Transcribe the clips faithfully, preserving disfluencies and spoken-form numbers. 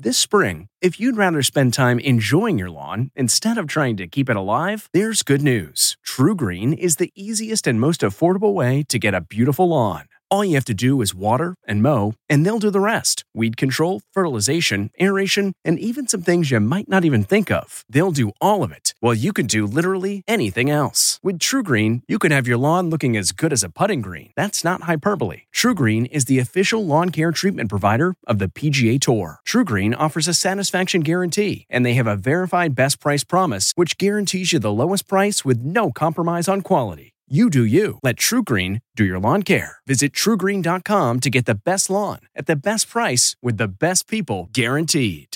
This spring, if you'd rather spend time enjoying your lawn instead of trying to keep it alive, there's good news. TruGreen is the easiest and most affordable way to get a beautiful lawn. All you have to do is water and mow, and they'll do the rest. Weed control, fertilization, aeration, and even some things you might not even think of. They'll do all of it, while you can do literally anything else. With TruGreen, you can have your lawn looking as good as a putting green. That's not hyperbole. TruGreen is the official lawn care treatment provider of the P G A Tour. TruGreen offers a satisfaction guarantee, and they have a verified best price promise, which guarantees you the lowest price with no compromise on quality. You do you. Let TruGreen do your lawn care. Visit True Green dot com to get the best lawn at the best price with the best people guaranteed.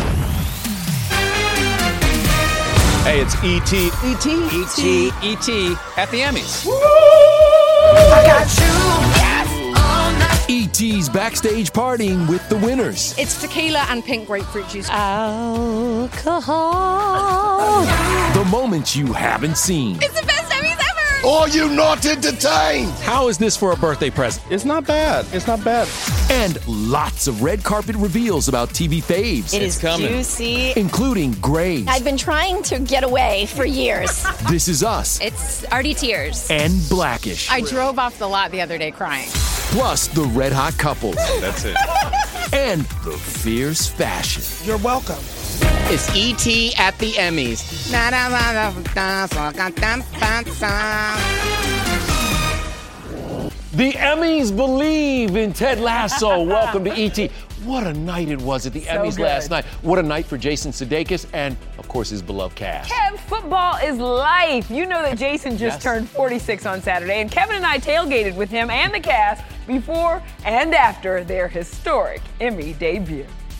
Hey, it's E T E T E T E T at the Emmys. I got you. Yes. All night. E T's backstage partying with the winners. It's tequila and pink grapefruit juice. Alcohol. The moments you haven't seen. It's the best Emmys ever. Are you not entertained? How is this for a birthday present? It's not bad. It's not bad. And lots of red carpet reveals about T V faves. It is coming. juicy. Including Grace. I've been trying to get away for years. This Is Us. It's Artie Tears. And Blackish. I drove off the lot the other day crying. Plus the red hot couples. That's it. And the fierce fashion. You're welcome. It's E T at the Emmys. The Emmys believe in Ted Lasso. Welcome to E T. What a night it was at the So Emmys good. last night. What a night for Jason Sudeikis and, of course, his beloved cast. Kev, football is life. You know that Jason just Yes. turned forty-six on Saturday, and Kevin and I tailgated with him and the cast before and after their historic Emmy debut.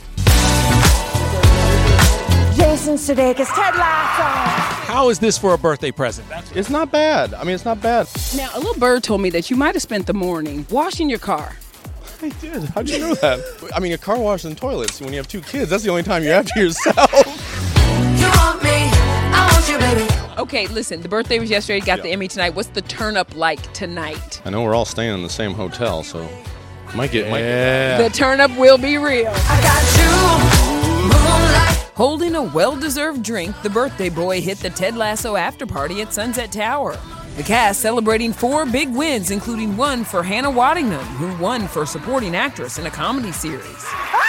Jason Sudeikis, Ted Lasso. How is this for a birthday present? It's not bad. I mean, it's not bad. Now, a little bird told me that you might have spent the morning washing your car. I did. How'd you know that? I mean, a car wash and toilets. When you have two kids, that's the only time you have to yourself. You want me, I want you, baby. Okay, listen, the birthday was yesterday, got Yeah. the Emmy tonight. What's the turn up like tonight? I know we're all staying in the same hotel, so might get. Might Yeah. The turn up will be real. I got you, moonlight. Holding a well-deserved drink, the birthday boy hit the Ted Lasso after party at Sunset Tower. The cast celebrating four big wins, including one for Hannah Waddingham, who won for supporting actress in a comedy series.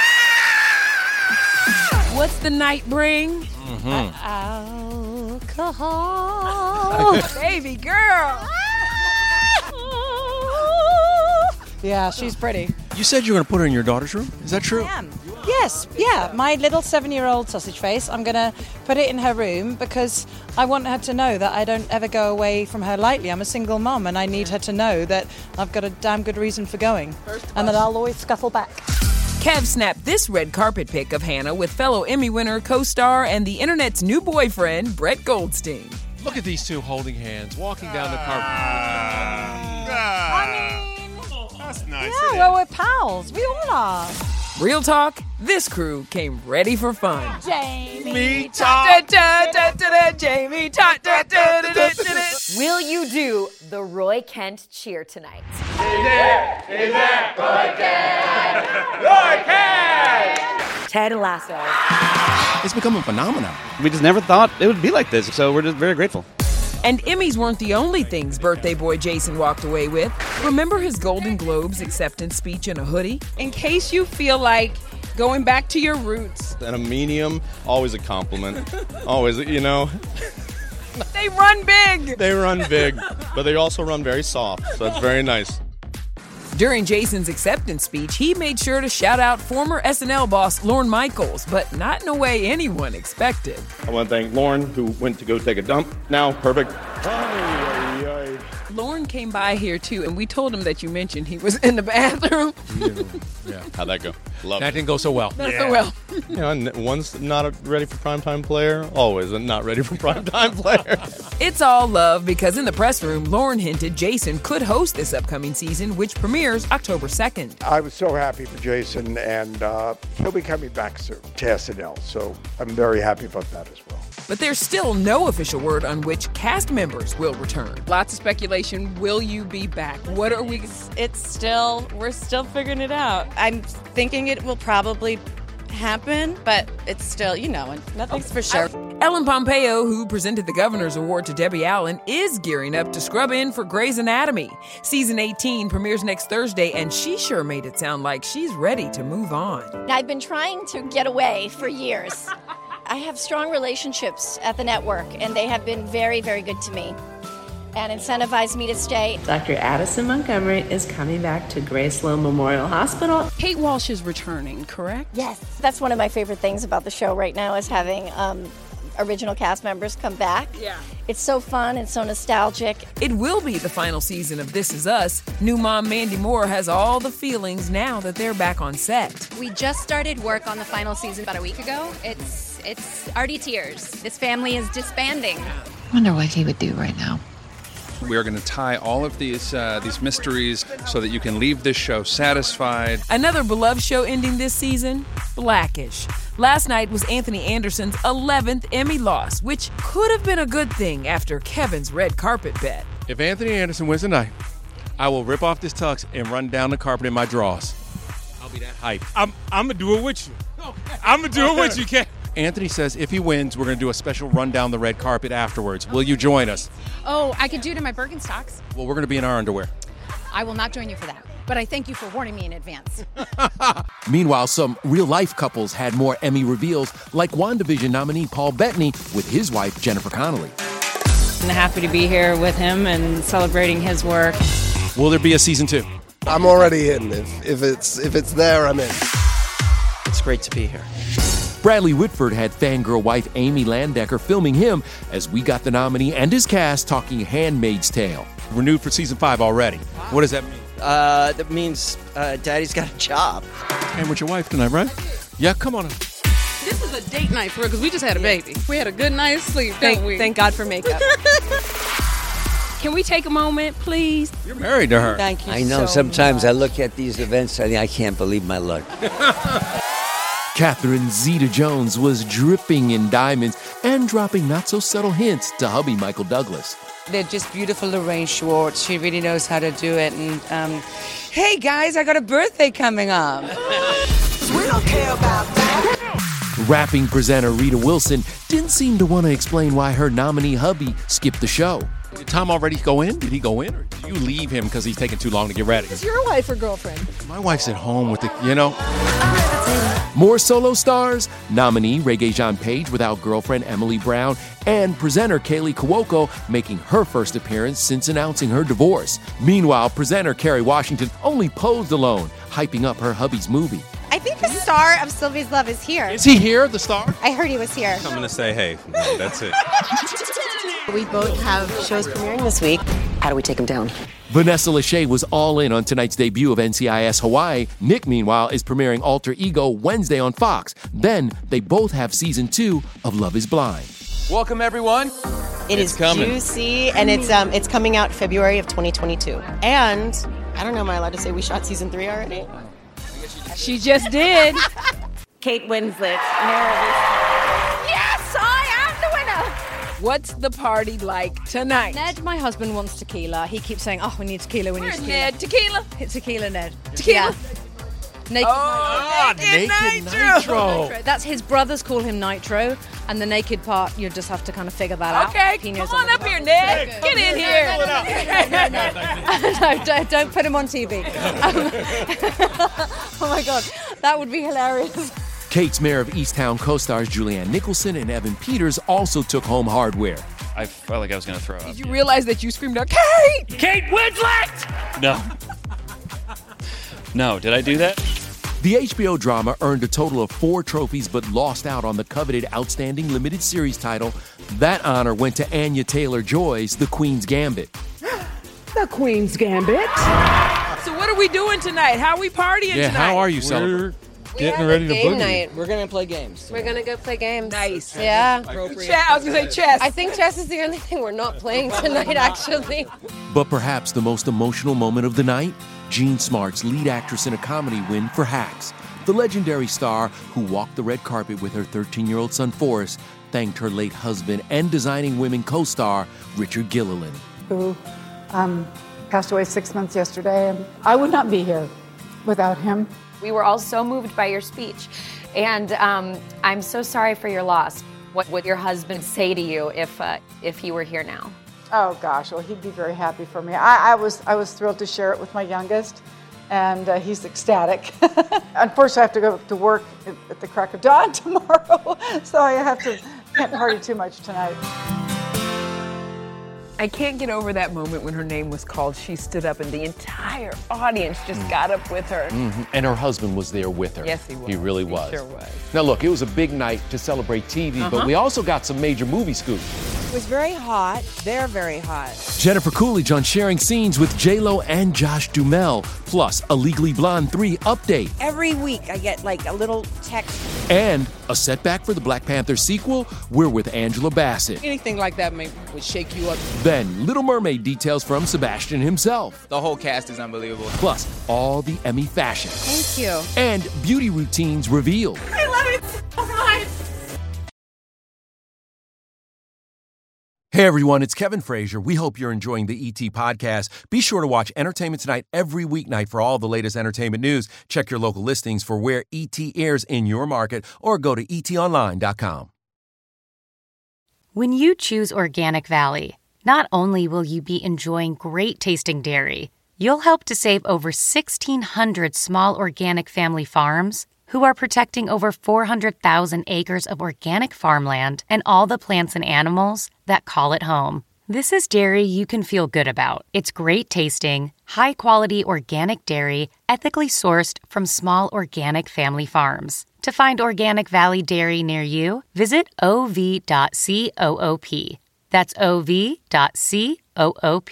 What's the night bring? Alcohol. Baby girl. Yeah, she's pretty. You said you were going to put her in your daughter's room? Is that true? am. Yes, yeah. My little seven-year-old sausage face, I'm going to put it in her room because I want her to know that I don't ever go away from her lightly. I'm a single mom and I need her to know that I've got a damn good reason for going and that I'll always scuffle back. Kev snapped this red carpet pic of Hannah with fellow Emmy winner, co-star, and the internet's new boyfriend, Brett Goldstein. Look at these two holding hands, walking down the carpet. I mean, That's nice. yeah, well, we're pals. We all are. Real talk, this crew came ready for fun. Jamie. Da, da, da, da, da, Jamie Tot, da, da, da, da, da, da. Will you do the Roy Kent cheer tonight? Ted Lasso. It's become a phenomenon. We just never thought it would be like this, so we're just very grateful. And Emmys weren't the only things birthday boy Jason walked away with. Remember his Golden Globes acceptance speech in a hoodie? In case you feel like going back to your roots. And a medium, always a compliment. Always, you know. They run big! They run big, but they also run very soft, so it's very nice. During Jason's acceptance speech, he made sure to shout out former S N L boss Lorne Michaels, but not in a way anyone expected. I want to thank Lauren, who went to go take a dump. Now, perfect. Lauren came by here too, and we told him that you mentioned he was in the bathroom. Yeah. How'd that go? Love That it. didn't go so well. Not so well. You know, n- one's not a ready for primetime player, always a not ready for primetime player. It's all love because in the press room, Lauren hinted Jason could host this upcoming season, which premieres October second. I was so happy for Jason, and uh, he'll be coming back soon to S N L, so I'm very happy about that as well. But there's still no official word on which cast members will return. Lots of speculation. Will you be back? What are we? It's still, we're still figuring it out. I'm thinking it will probably happen, but it's still, you know, nothing's for sure. Ellen Pompeo, who presented the Governor's Award to Debbie Allen, is gearing up to scrub in for Grey's Anatomy. Season eighteen premieres next Thursday, and she sure made it sound like she's ready to move on. I've been trying to get away for years. I have strong relationships at the network, and they have been very, very good to me and incentivized me to stay. Doctor Addison Montgomery is coming back to Grace Sloan Memorial Hospital. Kate Walsh is returning, correct? Yes. That's one of my favorite things about the show right now is having um, original cast members come back. Yeah. It's so fun and so nostalgic. It will be the final season of This Is Us. New mom Mandy Moore has all the feelings now that they're back on set. We just started work on the final season about a week ago. It's it's already tears. This family is disbanding. I wonder what he would do right now. We are going to tie all of these uh, these mysteries so that you can leave this show satisfied. Another beloved show ending this season, Blackish. Last night was Anthony Anderson's eleventh Emmy loss, which could have been a good thing after Kevin's red carpet bet. If Anthony Anderson wins tonight, I will rip off this tux and run down the carpet in my drawers. I'll be that hype. I'm I'm gonna do it with you. I'm gonna do it with you, Ken. Anthony says if he wins, we're going to do a special run down the red carpet afterwards. Will you join us? Oh, I could do it in my Birkenstocks. Well, we're going to be in our underwear. I will not join you for that, but I thank you for warning me in advance. Meanwhile, some real-life couples had more Emmy reveals, like WandaVision nominee Paul Bettany with his wife, Jennifer Connelly. I'm happy to be here with him and celebrating his work. Will there be a season two? I'm already in. If, if it's if it's there, I'm in. It's great to be here. Bradley Whitford had fangirl wife Amy Landecker filming him as we got the nominee and his cast talking Handmaid's Tale. Renewed for season five already. What does that mean? Uh, that means uh, Daddy's got a job. And with your wife tonight, right? Yeah, come on. This is a date night for her because we just had a baby. We had a good night's sleep, thank, don't we? Thank God for makeup. Can we take a moment, please? You're married to her. Thank you I know so sometimes much. I look at these events and I can't believe my luck. Catherine Zeta-Jones was dripping in diamonds and dropping not-so-subtle hints to hubby Michael Douglas. They're just beautiful, Lorraine Schwartz. She really knows how to do it. And um, hey, guys, I got a birthday coming up. We don't care about that. Rapping presenter Rita Wilson didn't seem to want to explain why her nominee hubby skipped the show. Did Tom already go in? Did he go in? Or did you leave him because he's taking too long to get ready? Is your wife or girlfriend? My wife's at home with the, you know. More solo stars, nominee Regé-Jean Page without girlfriend Emily Brown, and presenter Kaylee Cuoco making her first appearance since announcing her divorce. Meanwhile, presenter Kerry Washington only posed alone, hyping up her hubby's movie. I think the star of Sylvie's Love is here. Is he here, the star? I heard he was here. I'm going to say, hey, that's it. We both have shows premiering this week. How do we take him down? Vanessa Lachey was all in on tonight's debut of N C I S Hawaii. Nick, meanwhile, is premiering Alter Ego Wednesday on Fox. Then they both have season two of Love is Blind. Welcome, everyone. It it's is coming. juicy, and it's um it's coming out February of twenty twenty-two. And I don't know, am I allowed to say we shot season three already? She just did. Kate Winslet. Yes, I am the winner. What's the party like tonight? Ned, my husband, wants tequila. He keeps saying, oh, we need tequila, we need Where's tequila. Ned? Tequila? It's tequila, Ned. Tequila? Naked Oh, Nitro. Naked Nitro. Nitro. That's his brothers call him Nitro, and the naked part, you just have to kind of figure that out. Okay, He come knows on all up about here, it. Ned. Get in here. No, no, no, no. no don't, don't put him on T V. Um, oh my God, that would be hilarious. Kate's Mayor of Easttown co-stars Julianne Nicholson and Evan Peters also took home hardware. I felt like I was going to throw up. Did you realize that you screamed out, Kate? Kate Winslet! No. No, did I do that? The H B O drama earned a total of four trophies but lost out on the coveted Outstanding Limited Series title. That honor went to Anya Taylor-Joy's The Queen's Gambit. The Queen's Gambit. So what are we doing tonight? How are we partying Yeah, tonight? how are you celebrating? Getting ready to game boogie. night. We're going to play games. We're gonna go play games. Nice. Yeah. Chess, I was going to say chess. I think chess is the only thing we're not playing tonight, actually. But perhaps the most emotional moment of the night? Jean Smart's lead actress in a comedy win for Hacks. The legendary star who walked the red carpet with her thirteen-year-old son Forrest thanked her late husband and Designing Women co-star Richard Gilliland. Who um, passed away six months yesterday, and I would not be here without him. We were all so moved by your speech. And um, I'm so sorry for your loss. What would your husband say to you if uh, if he were here now? Oh gosh, well he'd be very happy for me. I, I was I was thrilled to share it with my youngest, and uh, he's ecstatic. Unfortunately, I have to go to work at, at the crack of dawn tomorrow, so I have to can't party too much tonight. I can't get over that moment when her name was called. She stood up and the entire audience just mm. got up with her. Mm-hmm. And her husband was there with her. Yes, he was. He really he was. Sure was. Now look, it was a big night to celebrate T V, uh-huh. but we also got some major movie scoops. It was very hot. They're very hot. Jennifer Coolidge on sharing scenes with J-Lo and Josh Duhamel, plus a Legally Blonde three update. Every week I get like a little text. And a setback for the Black Panther sequel, we're with Angela Bassett. Anything like that may, would shake you up. Then Little Mermaid details from Sebastian himself. The whole cast is unbelievable. Plus all the Emmy fashion. Thank you. And beauty routines revealed. I love it so much. Hey everyone, it's Kevin Frazier. We hope you're enjoying the E T podcast. Be sure to watch Entertainment Tonight every weeknight for all the latest entertainment news. Check your local listings for where E T airs in your market or go to e t online dot com. When you choose Organic Valley, not only will you be enjoying great tasting dairy, you'll help to save over sixteen hundred small organic family farms who are protecting over four hundred thousand acres of organic farmland and all the plants and animals that call it home. This is dairy you can feel good about. It's great tasting, high-quality organic dairy, ethically sourced from small organic family farms. To find Organic Valley Dairy near you, visit o v dot coop. That's o v dot coop.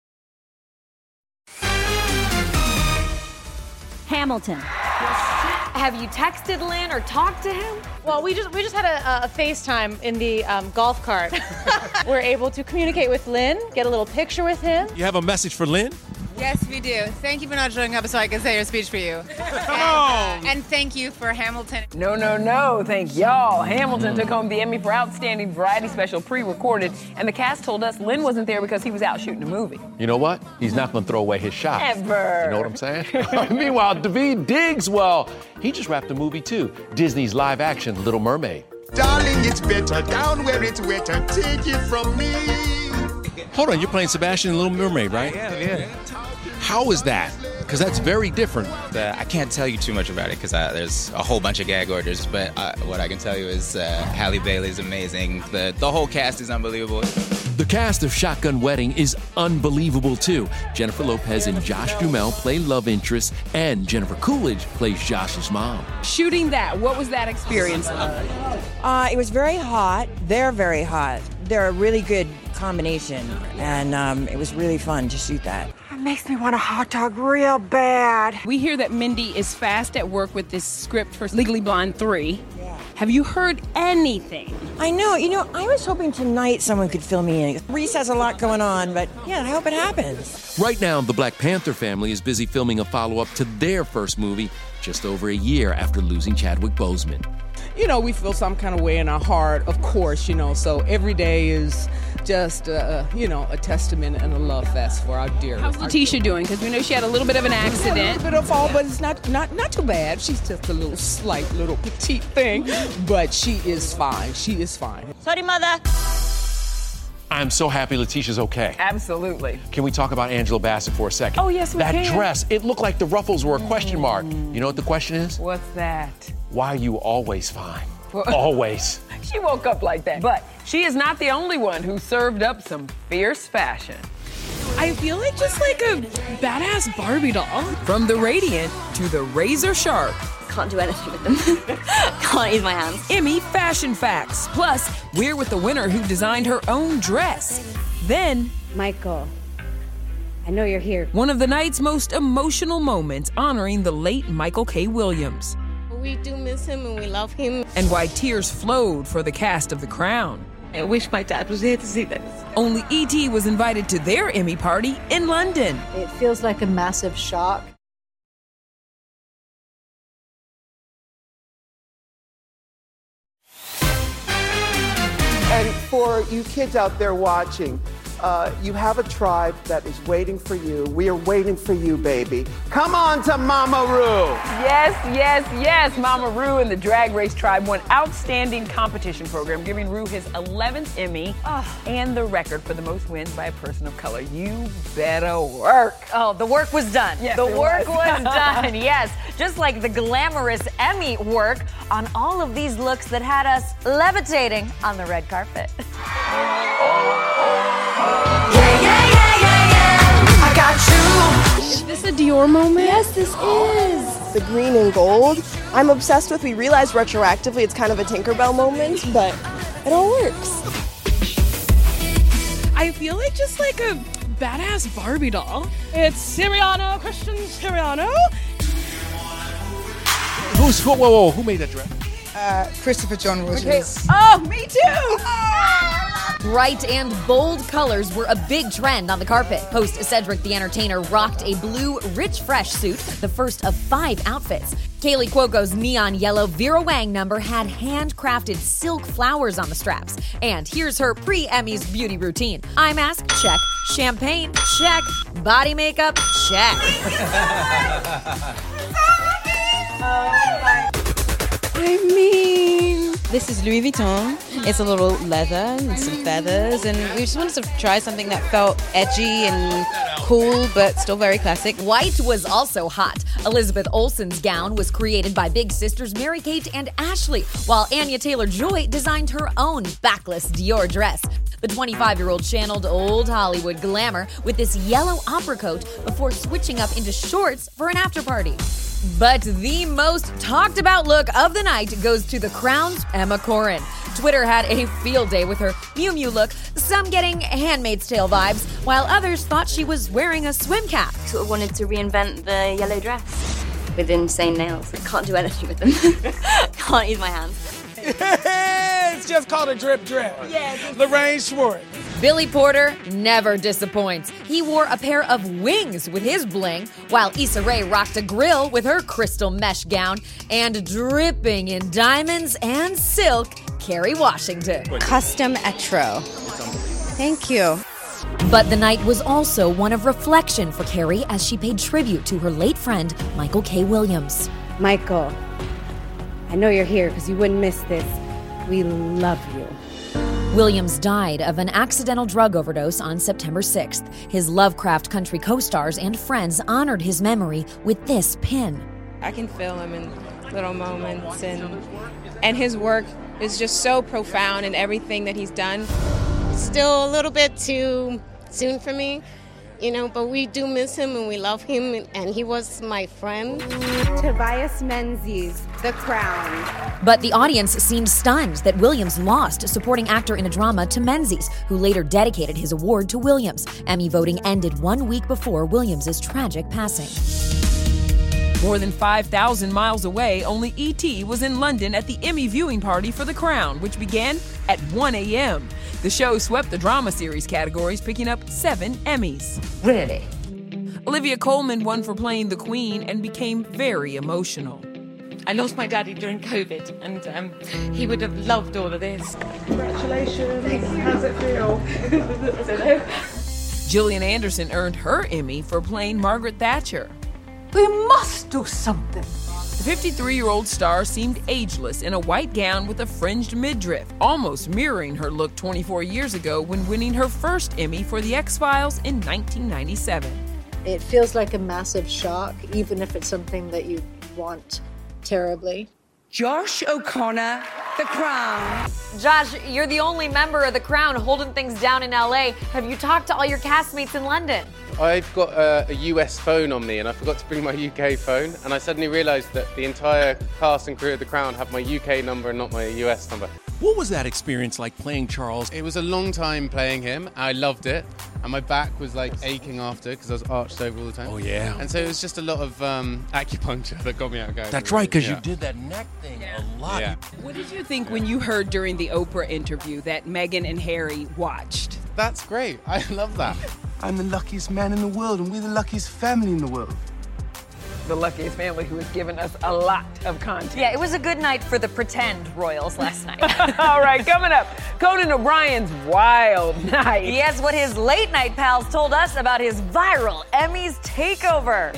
Hamilton. Have you texted Lynn or talked to him? Well, we just we just had a, a FaceTime in the um, golf cart. We're able to communicate with Lynn, get a little picture with him. You have a message for Lynn? Yes, we do. Thank you for not showing up so I can say your speech for you. Come and, on! Uh, and thank you for Hamilton. No, no, no. Thank y'all. Hamilton took home the Emmy for Outstanding Variety Special pre-recorded, and the cast told us Lynn wasn't there because he was out shooting a movie. You know what? He's not going to throw away his shot. Ever. You know what I'm saying? Meanwhile, Daveed Diggs, well, he just wrapped a movie too. Disney's live-action Little Mermaid. Darling, it's better down where it's wetter. Take it from me. Hold on, you're playing Sebastian in Little Mermaid, right? Yeah, yeah. How is that? Because that's very different. The, I can't tell you too much about it because uh, there's a whole bunch of gag orders, but uh, what I can tell you is uh, Halle Bailey is amazing. The, the whole cast is unbelievable. The cast of Shotgun Wedding is unbelievable too. Jennifer Lopez and Josh Duhamel play love interests, and Jennifer Coolidge plays Josh's mom. Shooting that, what was that experience like? Uh, it was very hot. They're very hot. They're a really good combination, and um, it was really fun to shoot that. It makes me want a hot dog real bad. We hear that Mindy is fast at work with this script for Legally Blonde three. Yeah. Have you heard anything? I know. You know, I was hoping tonight someone could fill me in. Reese has a lot going on, but yeah, I hope it happens. Right now, the Black Panther family is busy filming a follow-up to their first movie just over a year after losing Chadwick Boseman. You know, we feel some kind of way in our heart, of course, you know, so every day is just, uh, you know, a testament and a love fest for our dear. How's Letitia doing? Because we know she had a little bit of an accident. A little bit of fall, but it's not, not, not too bad. She's just a little slight, little petite thing, but she is fine. She is fine. Sorry, mother. I'm so happy Letitia's okay. Absolutely. Can we talk about Angela Bassett for a second? Oh, yes, we that can. That dress, it looked like the ruffles were a question mark. You know what the question is? What's that? Why are you always fine? Always. She woke up like that. But she is not the only one who served up some fierce fashion. I feel like just like a badass Barbie doll. From the radiant to the razor sharp. Can't do anything with them. Can't use my hands. Emmy Fashion Facts. Plus, we're with the winner who designed her own dress. Then, Michael, I know you're here. One of the night's most emotional moments honoring the late Michael K. Williams. We do miss him and we love him. And why tears flowed for the cast of The Crown. I wish my dad was here to see this. Only E T was invited to their Emmy party in London. It feels like a massive shock. And for you kids out there watching, Uh, you have a tribe that is waiting for you. We are waiting for you, baby. Come on to Mama Ru. Yes, yes, yes. Mama Ru and the Drag Race Tribe won Outstanding Competition Program, giving Ru his eleventh Emmy oh. and the record for the most wins by a person of color. You better work. Oh, the work was done. Yes, the it work was. was done, yes. Just like the glamorous Emmy work on all of these looks that had us levitating on the red carpet. Yeah, yeah, yeah, yeah, yeah. I got you. Is this a Dior moment? Yes, this is. The green and gold, I'm obsessed with. We realized retroactively it's kind of a Tinkerbell moment, but it all works. I feel like just like a badass Barbie doll. It's Siriano, Christian Siriano. Who's who? Whoa, whoa, who made that dress? Uh, Christopher John Rogers. Okay. Oh, me too! Oh. Bright and bold colors were a big trend on the carpet. Host Cedric the Entertainer rocked a blue, rich, fresh suit, the first of five outfits. Kaylee Cuoco's neon yellow Vera Wang number had handcrafted silk flowers on the straps. And here's her pre-Emmys beauty routine. Eye mask, check. Champagne, check. Body makeup, check. I mean, this is Louis Vuitton. It's a little leather and some feathers, and we just wanted to try something that felt edgy and cool, but still very classic. White was also hot. Elizabeth Olsen's gown was created by big sisters Mary-Kate and Ashley, while Anya Taylor-Joy designed her own backless Dior dress. The twenty-five-year-old channeled old Hollywood glamour with this yellow opera coat before switching up into shorts for an after-party. But the most talked about look of the night goes to The Crown's Emma Corrin. Twitter had a field day with her Miu Miu look, some getting Handmaid's Tale vibes, while others thought she was wearing a swim cap. Sort of wanted to reinvent the yellow dress with insane nails. I can't do anything with them. Can't use my hands. It's just called a drip drip. Yeah. Lorraine Schwartz. Billy Porter never disappoints. He wore a pair of wings with his bling, while Issa Rae rocked a grill with her crystal mesh gown, and dripping in diamonds and silk, Kerry Washington. Custom Etro. Thank you. But the night was also one of reflection for Kerry as she paid tribute to her late friend, Michael K. Williams. Michael, I know you're here because you wouldn't miss this. We love you. Williams died of an accidental drug overdose on September sixth. His Lovecraft Country co-stars and friends honored his memory with this pin. I can feel him in little moments, and and his work is just so profound in everything that he's done. Still a little bit too soon for me, you know, but we do miss him and we love him, and he was my friend. Tobias Menzies, The Crown. But the audience seemed stunned that Williams lost supporting actor in a drama to Menzies, who later dedicated his award to Williams. Emmy voting ended one week before Williams' tragic passing. More than five thousand miles away, only E T was in London at the Emmy viewing party for The Crown, which began at one a.m. The show swept the drama series categories, picking up seven Emmys. Really? Olivia Colman won for playing the Queen and became very emotional. I lost my daddy during COVID, and um, he would have loved all of this. Congratulations. How's it feel? Gillian Anderson earned her Emmy for playing Margaret Thatcher. We must do something. The fifty-three-year-old star seemed ageless in a white gown with a fringed midriff, almost mirroring her look twenty-four years ago when winning her first Emmy for The X-Files in nineteen ninety-seven. It feels like a massive shock, even if it's something that you want terribly. Josh O'Connor, The Crown. Josh, you're the only member of The Crown holding things down in L A. Have you talked to all your castmates in London? I've got a, a U S phone on me and I forgot to bring my U K phone, and I suddenly realised that the entire cast and crew of The Crown have my U K number and not my U S number. What was that experience like playing Charles? It was a long time playing him. I loved it. And my back was like aching after because I was arched over all the time. Oh, yeah. And so it was just a lot of um, acupuncture that got me out going. That's right, because yeah. you did that neck thing yeah. a lot. Yeah. What did you think when you heard during the Oprah interview that Meghan and Harry watched? That's great. I love that. I'm the luckiest man in the world, and we're the luckiest family in the world. the Luckiest family, who has given us a lot of content. Yeah, it was a good night for the pretend royals last night. All right, coming up, Conan O'Brien's wild night. Yes, what his late night pals told us about his viral Emmys takeover.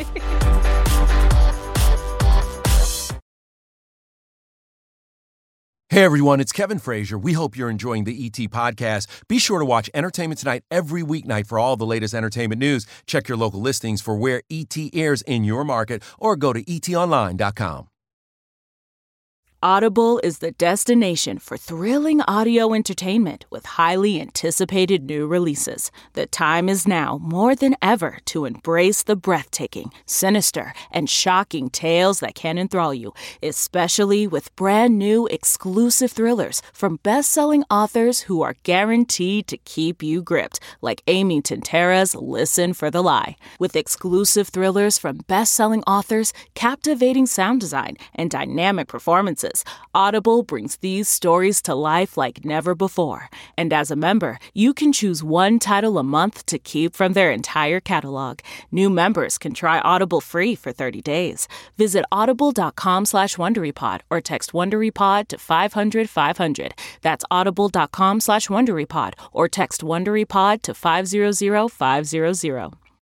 Hey everyone, it's Kevin Frazier. We hope you're enjoying the E T podcast. Be sure to watch Entertainment Tonight every weeknight for all the latest entertainment news. Check your local listings for where E T airs in your market or go to e t online dot com. Audible is the destination for thrilling audio entertainment with highly anticipated new releases. The time is now more than ever to embrace the breathtaking, sinister, and shocking tales that can enthrall you, especially with brand new exclusive thrillers from best-selling authors who are guaranteed to keep you gripped, like Amy Tintera's Listen for the Lie. With exclusive thrillers from best-selling authors, captivating sound design, and dynamic performances, Audible brings these stories to life like never before. And as a member, you can choose one title a month to keep from their entire catalog. New members can try Audible free for thirty days. Visit audible.com slash WonderyPod or text WonderyPod to five hundred five hundred. That's audible.com slash WonderyPod or text WonderyPod to five hundred five hundred.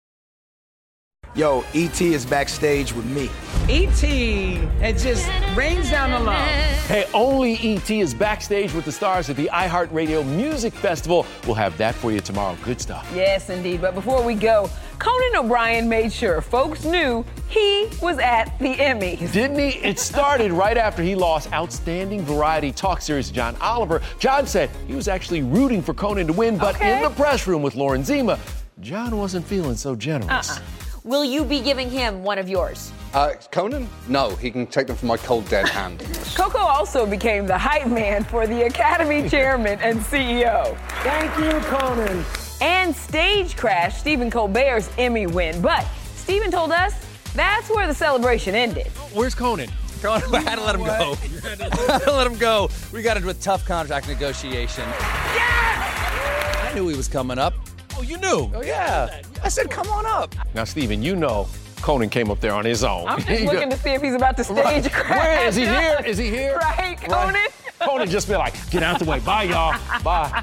Yo, E T is backstage with me. E T, it just rains down the love. Hey, only E T is backstage with the stars at the iHeartRadio Music Festival. We'll have that for you tomorrow. Good stuff. Yes, indeed. But before we go, Conan O'Brien made sure folks knew he was at the Emmys. Didn't he? It started right after he lost Outstanding Variety Talk Series to John Oliver. John said he was actually rooting for Conan to win, but Okay. in the press room with Lauren Zima, John wasn't feeling so generous. Uh-uh. Will you be giving him one of yours? Uh, Conan? No, he can take them from my cold, dead hand. Coco also became the hype man for the Academy chairman and C E O. Thank you, Conan. And Stage Crash, Stephen Colbert's Emmy win. But Stephen told us that's where the celebration ended. Where's Conan? Conan, I had to let him go. I had to let him go. We got into a tough contract negotiation. I knew he was coming up. Oh, you knew? Oh, yeah. I said, come on up. Now, Stephen, you know Conan came up there on his own. I'm just looking to see if he's about to stage Right. crash. Where is he here? Is he here? Right, Conan? Right. Conan just be like, get out the way. Bye, y'all. Bye.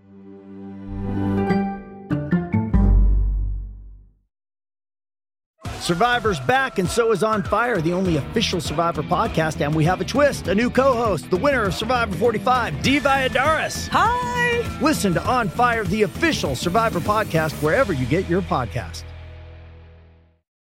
Survivor's back, and so is On Fire, the only official Survivor podcast. And we have a twist, a new co-host, the winner of Survivor forty-five, Dee Valladares. Hi! Listen to On Fire, the official Survivor podcast, wherever you get your podcast.